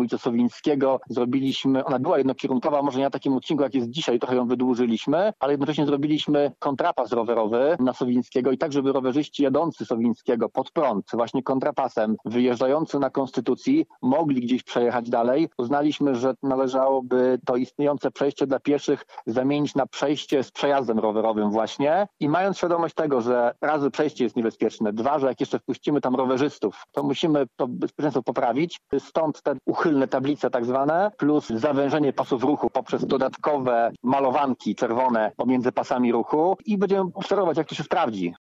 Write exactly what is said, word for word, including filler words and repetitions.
ulicę Sowińskiego. Zrobiliśmy, ona była jednokierunkowa, może nie na takim odcinku jak jest dzisiaj, trochę ją wydłużyliśmy, ale jednocześnie zrobiliśmy kontrapas rowerowy na Sowińskiego i tak, żeby rowerzyści jadący Sowińskiego pod prąd, właśnie kontrapasem, wyjeżdżający na Konstytucji, mogli gdzieś przejechać dalej. Uznaliśmy, że należałoby to istniejące przejście dla pieszych zamienić na przejście z przejazdem rowerowym właśnie i mając świadomość tego, że raz, że przejście jest niebezpieczne, dwa, że jak jeszcze wpuścimy tam rowerzystów, to musimy to bezpieczeństwo poprawić. Stąd te uchylne tablice tak zwane, plus zawężenie pasów ruchu poprzez dodatkowe malowanki czerwone pomiędzy pasami ruchu i będziemy obserwować, jak to się sprawdzi.